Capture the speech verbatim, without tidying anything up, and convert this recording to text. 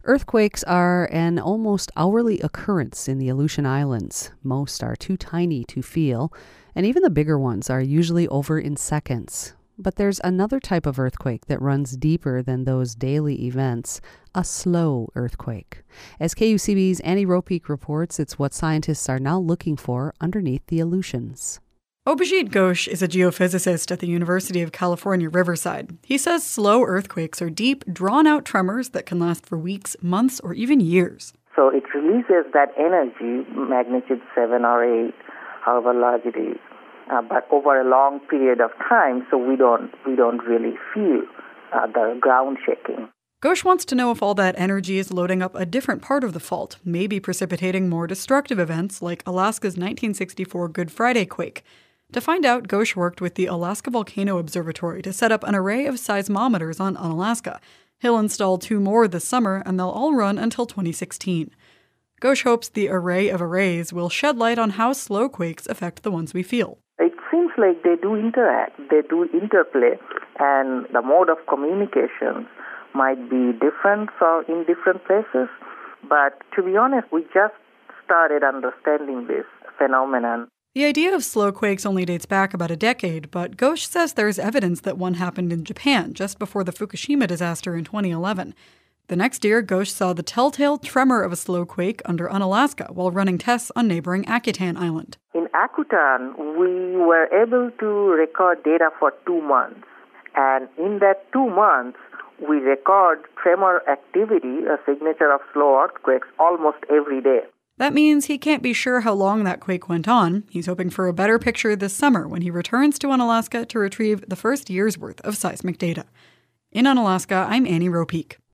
Earthquakes are an almost hourly occurrence in the Aleutian Islands. Most are too tiny to feel, and even the bigger ones are usually over in seconds. But there's another type of earthquake that runs deeper than those daily events, a slow earthquake. As K U C B's Annie Ropeek reports, it's what scientists are now looking for underneath the Aleutians. Abhijit Ghosh is a geophysicist at the University of California, Riverside. He says slow earthquakes are deep, drawn-out tremors that can last for weeks, months, or even years. So it releases that energy, magnitude seven or eight, however large it is, uh, but over a long period of time, so we don't we don't really feel uh, the ground shaking. Ghosh wants to know if all that energy is loading up a different part of the fault, maybe precipitating more destructive events like Alaska's nineteen sixty-four Good Friday quake. To find out, Ghosh worked with the Alaska Volcano Observatory to set up an array of seismometers on Unalaska. He'll install two more this summer, and they'll all run until twenty sixteen. Ghosh hopes the array of arrays will shed light on how slow quakes affect the ones we feel. It seems like they do interact, they do interplay, and the mode of communication might be different for in different places. But to be honest, we just started understanding this phenomenon. The idea of slow quakes only dates back about a decade, but Ghosh says there's evidence that one happened in Japan just before the Fukushima disaster in twenty eleven. The next year, Ghosh saw the telltale tremor of a slow quake under Unalaska while running tests on neighboring Akutan Island. In Akutan, we were able to record data for two months. And in that two months, we record tremor activity, a signature of slow earthquakes, almost every day. That means he can't be sure how long that quake went on. He's hoping for a better picture this summer when he returns to Unalaska to retrieve the first year's worth of seismic data. In Unalaska, I'm Annie Ropeek.